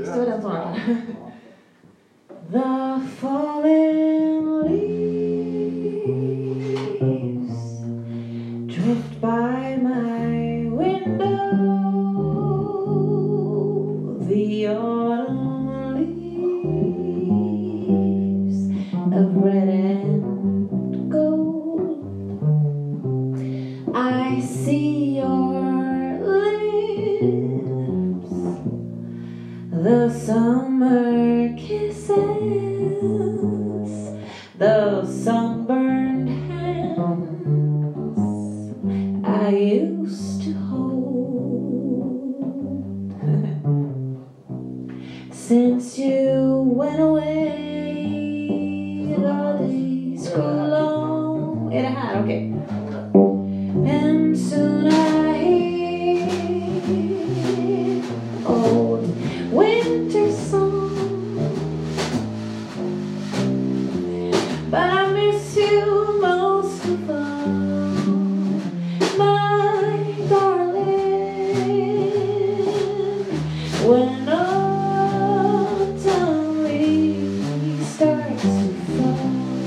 det var den tonen. The fallen leaves drift by my window. The autumn leaves of red and gold. I see your lips, the summer kisses, those sunburned hands I used to hold. Since you went away, the days grew long. Är det här? Okej. And soon I hear old winter song, but I miss you most of all, my darling. When autumn leaves starts to fall.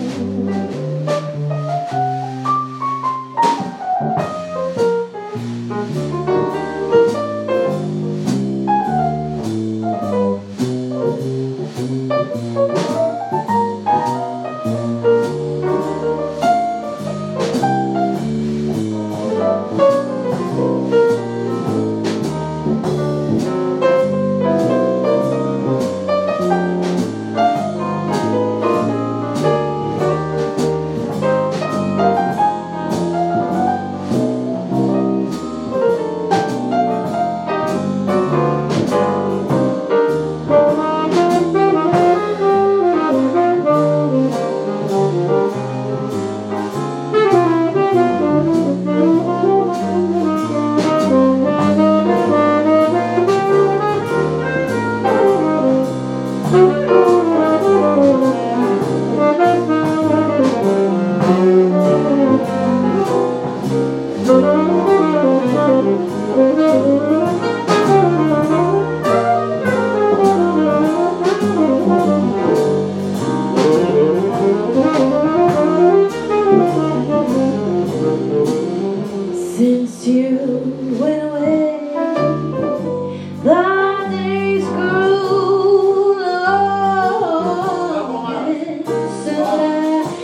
Since you went away, the days grew long, and soon I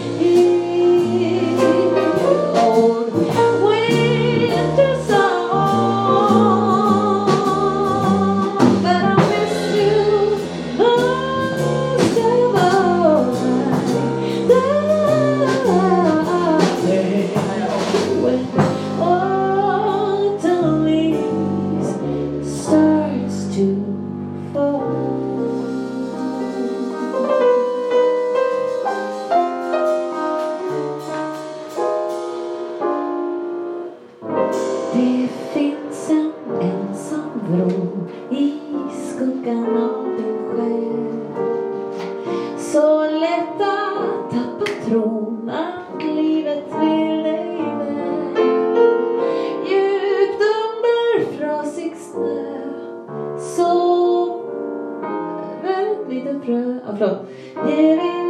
hear old winter song, but I miss you most of all, when autumn leaves starts to fall. Det finns en ensam vrå i skuggan av din själ, så lätt att tappa tron att livet vill dig väl. Djupt under frasig snö, så väldigt litet frö. Förlåt. Det vill